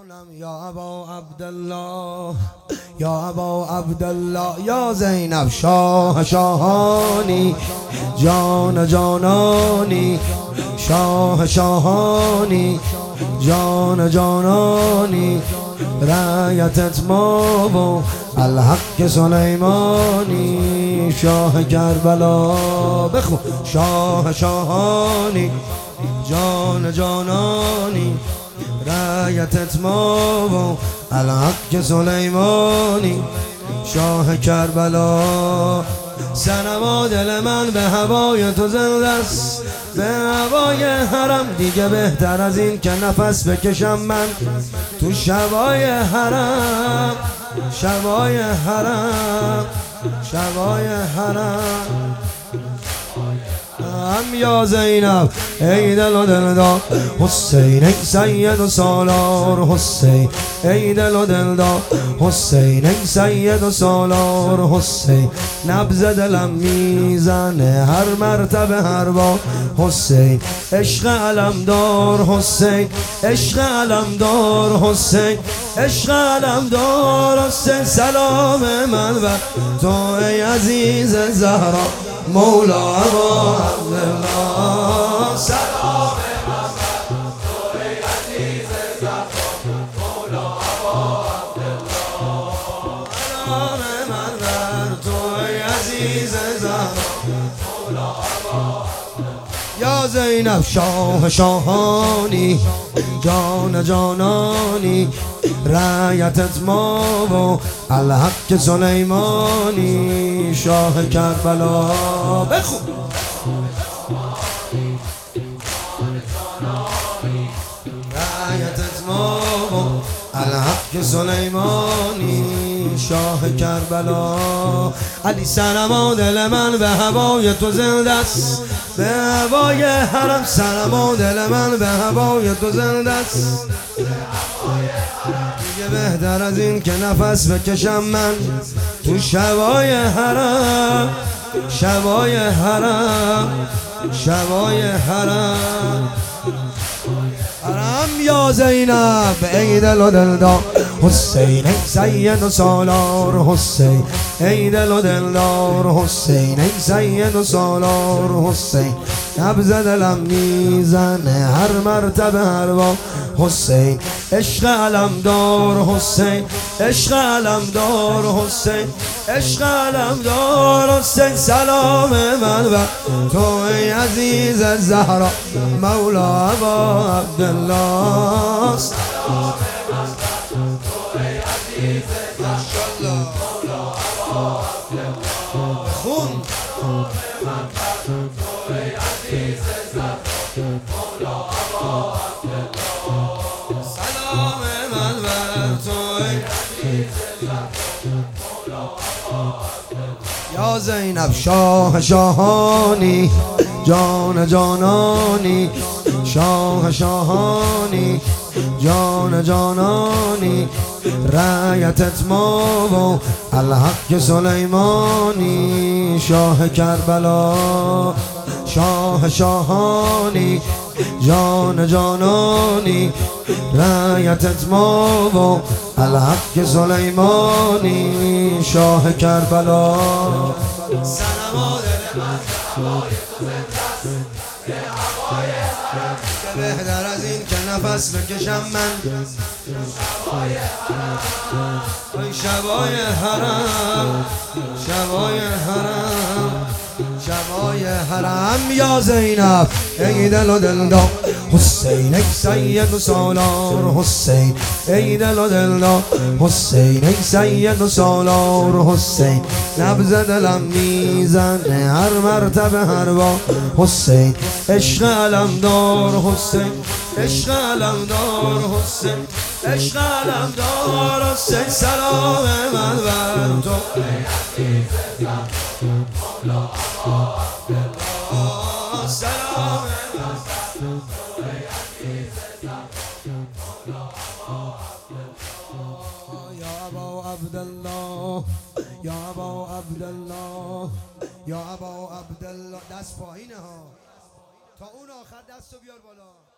یا ابا عبدالله یا ابا عبدالله یا زینب شاه شاهانی جان جانانی شاه شاهانی جان جانانی رایتت ما و الحق سلیمانی شاه کربلا بخون شاه شاهانی جان جانانی رایتت ما و الحق سلیمانی شاه کربلا صنما دل من به هوای تو زنده است به هوای حرم دیگه بهتر از این که نفس بکشم من تو شبای حرم شبای حرم شبای حرم یا زینب ای دل و دلدار حسین ای سید و سالار حسین ای دل و دلدار حسین ای سید و سالار حسین نبض دلم میزنه هر مرتبه هر بار حسین عشق علمدار حسین عشق علمدار حسین عشق علمدار حسین سلام من و تو ای عزیز زهرا مولا ابا عبدالله سلام من تو ای عزیز زهرا مولا ابا عبدالله سلام من بر تو ای عزیز زهرا مولا ابا یا زینب شاه شاهانی جان جانانی رایتت ما و الحق سلیمانی شاه کربلا بخون رایتت ما و الحق سلیمانی شاه کربلا علی صنما دل من به هوای تو زنده است به هوای حرم صنما دل من به هوای تو زنده است دیگه بهتر از این که نفس بکشم من تو شبای حرم شبای حرم شبای حرم حرم یا زینب ای دل و دلدار حسین ای سید و سالار حسین ای دل و دلدار حسین ای سید و سالار حسین نبض دلم میزنه هر مرتبه هر بار حسین عشق علمدار حسین عشق علمدار حسین عشق علمدار حسین سلام من و تو ای عزیز زهرا مولا ابا عبدالله سلام من تو ای عزیز زهرا مولا ابا عبدالله خون سلام من تو ای عزیز زهرا مولا ابا عبدالله سلام من بر تو ای عزیز زهرا مولا ابا یا زینب شاه شاهانی جان جانانی شاه شاهانی جان جانانی رایتت ما و الحق سلیمانی شاه کربلا شاه شاهانی جان جانانی رایتت ما و الحق سلیمانی شاه کربلا صنما دل من هوای تو زنده است به هوای حرم بهتر از این که نفس بکشم من شبای حرم ای شبای حرم شبای حرم شبای حرم یا زینب ای دل و دلدار حسین ای سید و سالار حسین ای دل و دلدار حسین ای سید و سالار حسین نبض دلم میزنه هر مرتبه هر بار حسین عشق علمدار حسین عشق علمدار حسین عشق علمدار حسین سلام من بر تو ای عزیز زهرا مولا ابا عبدالله سلام من تو ای عزیز زهرا مولا ابا عبدالله یا ابا عبدالله یا ابا عبدالله یا ابا عبدالله دست پایینه ها تا اون آخر دستو بیار بالا.